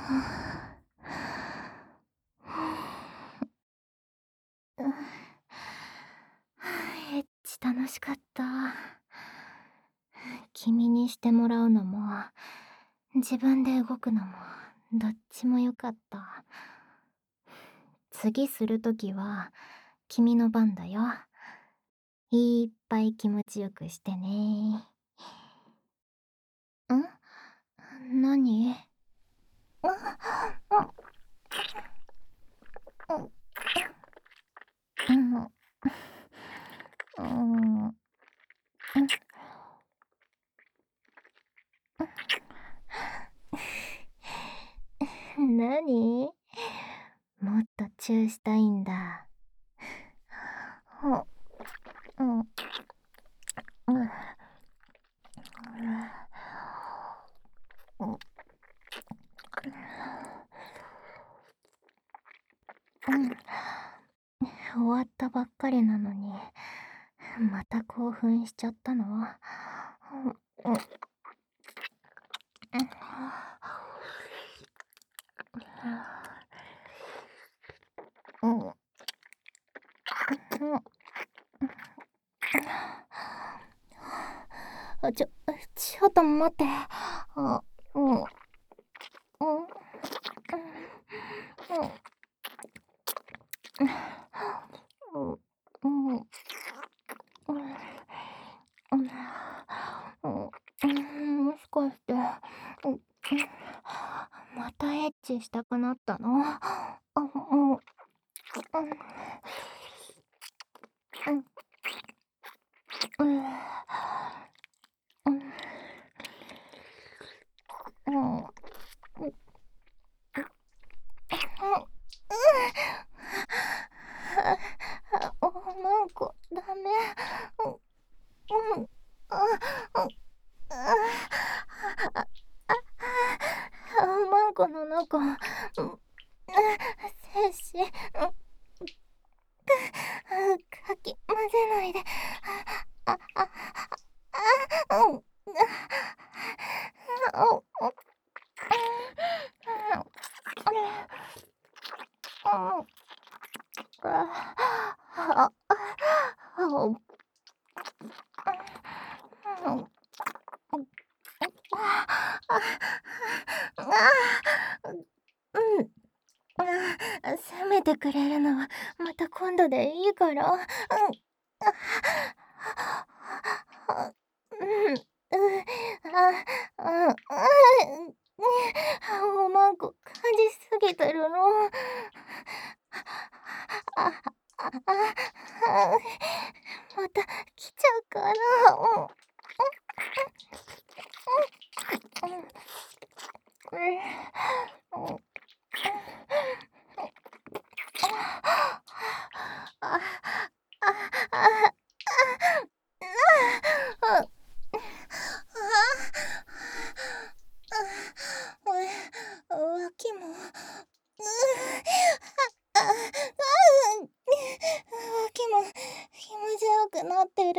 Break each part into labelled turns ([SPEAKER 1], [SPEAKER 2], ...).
[SPEAKER 1] エッチ楽しかった。君にしてもらうのも、自分で動くのも、どっちも良かった。次するときは、君の番だよ。いっぱい気持ちよくしてね。何？何？もっとチューしたいんだ。終わったばっかりなのに、また興奮しちゃったの？ちょっと待って。もしかして、またエッチしたくなったの？マンコ、ダメ。マンコの中、精子、かき混ぜないで。責めてくれるのはまた今度でいいから。おまんこ感じすぎてるの。また来ちゃうかな。脇も。脇も気持ちよくなってる。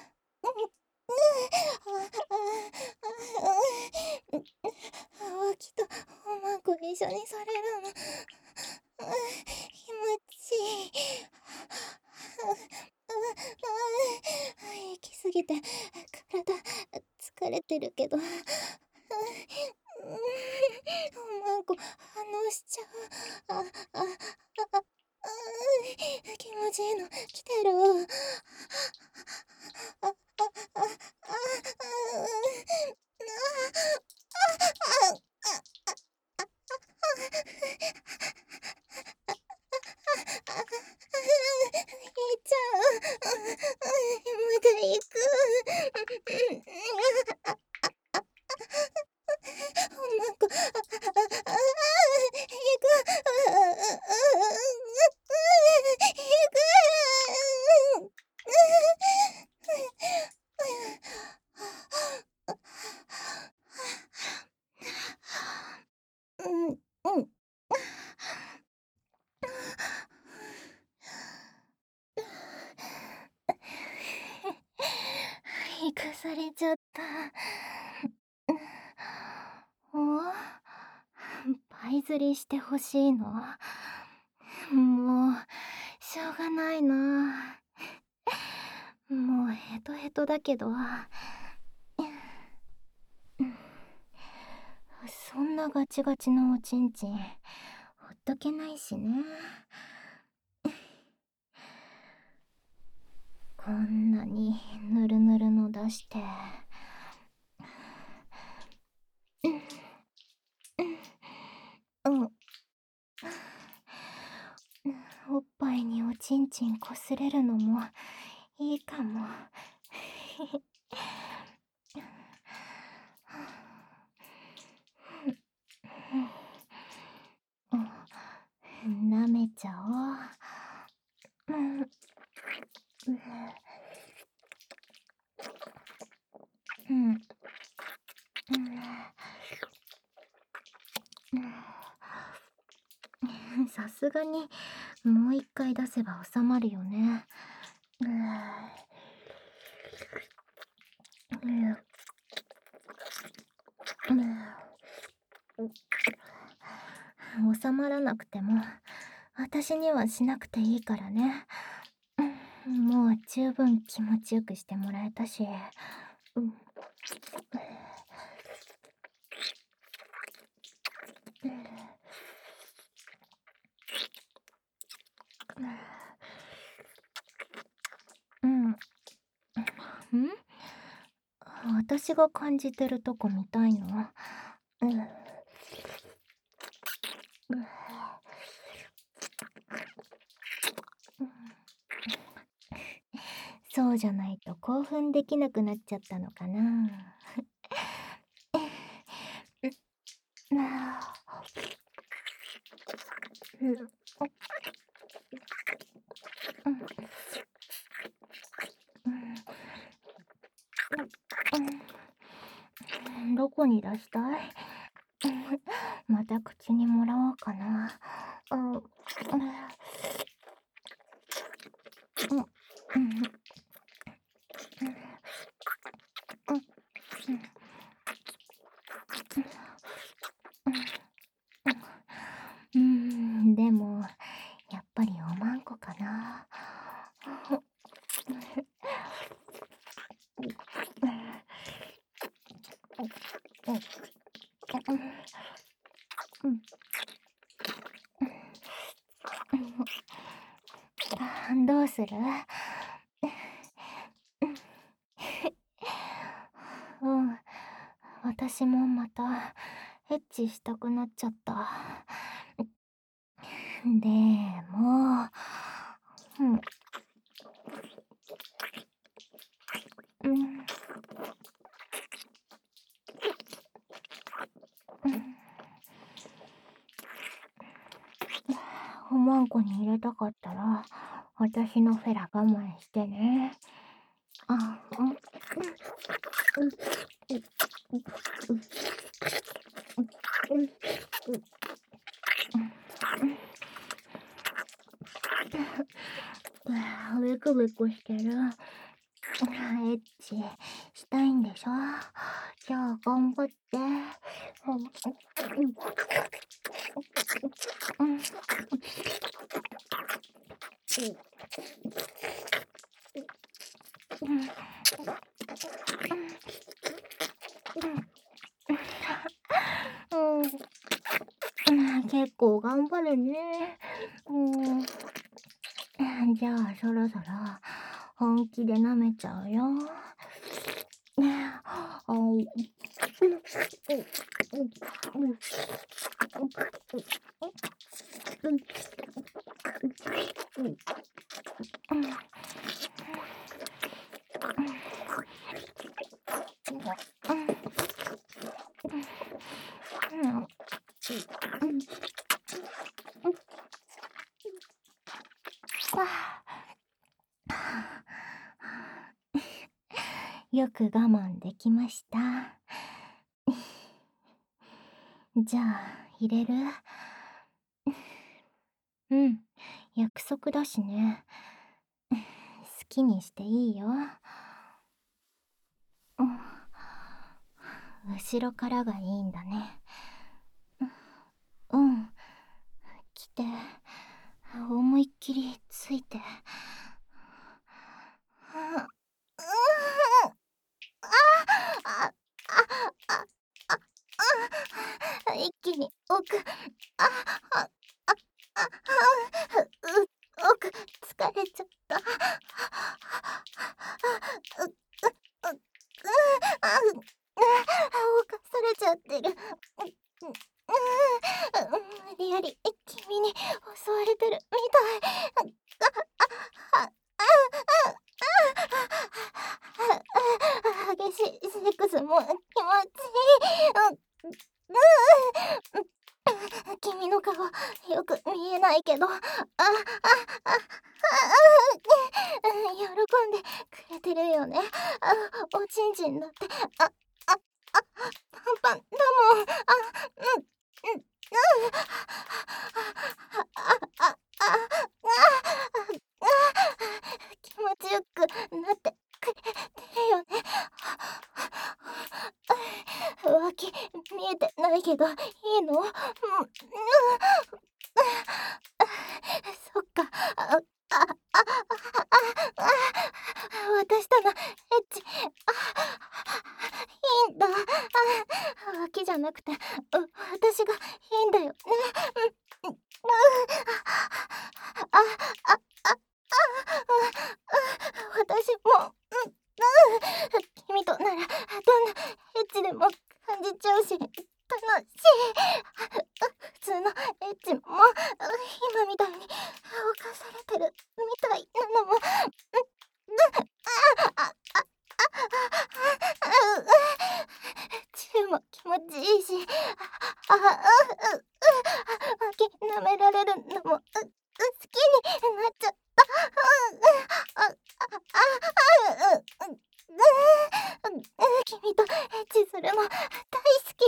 [SPEAKER 1] 脇とおまんこ一緒にされるの気持ちいい。行き過ぎて体疲れてるけど、おまんこ反応しちゃう。気持ちいいの来てる。行っちゃう。また行く。おまんこ、行く。行く。 這いずりしてほしいの。もう、しょうがないな。もうヘトヘトだけど、そんなガチガチのおちんちん、ほっとけないしね。こんなにぬるぬるの出して。うん。おっぱいにおちんちんこすれるのもいいかも。舐めちゃおう。さすがにもう一回出せば収まるよね。収まらなくても私にはしなくていいからね。もう十分気持ちよくしてもらえたし。私が感じてるとこ見たいの？そうじゃないと興奮できなくなっちゃったのかな。どこに出したい？また口にもらおうかな。でもやっぱりおまんこかな。どうする？私もまたエッチしたくなっちゃった。でも、おまんこに入れたかったら私のフェラ我慢してね。ベクベクしてる。エッチしたいんでしょ？じゃあ頑張って。結構頑張るね。じゃあそろそろ本気で舐めちゃうよ。よく我慢できました。じゃあ入れる？約束だしね。好きにしていいよ。後ろからがいいんだね。 一気に奥、あ、あ、あ、あ、奥、疲れちゃった。う、う、う、犯されちゃってる。無理やり君に襲われてるみたい。激しいセックスも気持ちいい。君の顔よく見えないけど、喜んでくれてるよね。おちんちんだって、パンパンだもん。気持ちよくなってくれてるよね。浮気見えてないけどいいの？そっか。私とのエッチ、いいんだ。浮気じゃなくて、私がいいんだよね。あ、あ、あ、私も、君とならどんなエッチでも感じちゃうし、楽しい。普通のエッチも今みたいに犯されてるみたいなのも、チューも気持ちいいし、脇舐められるのも好きになっちゃった。君とエッチするの大好き。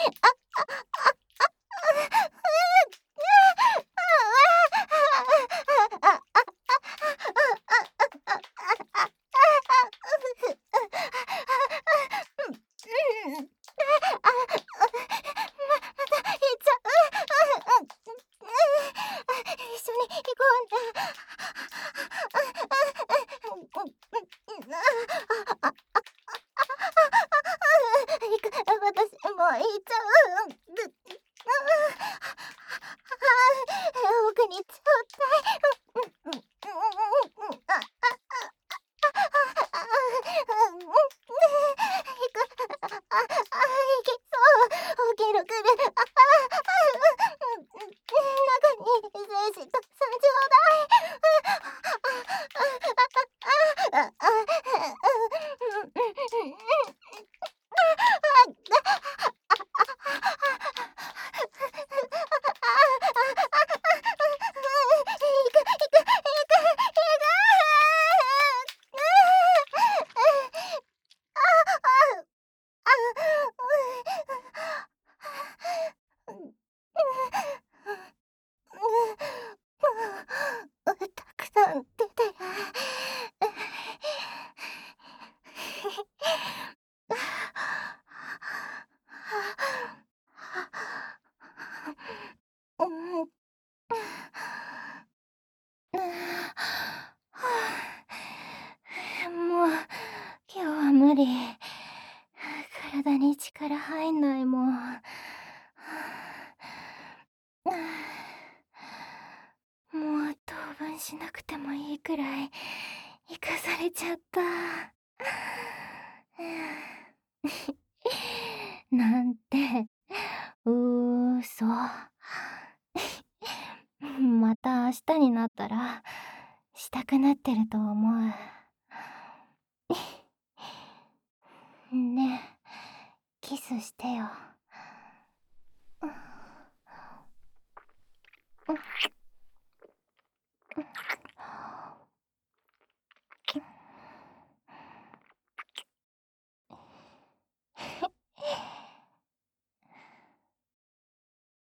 [SPEAKER 1] また言っちゃう。一緒に行こうね。行く、私もう行っちゃう。奥にちょうだい。いけそう。起きるくる。中に精子たくさんちょうだい。たくさん出てる。うん。もう今日は無理。体に力入んないもん。もう当分しなくてもいいくらい生かされちゃった。なんて嘘。また明日になったらしたくなってると思う。ねえ、キスしてよ。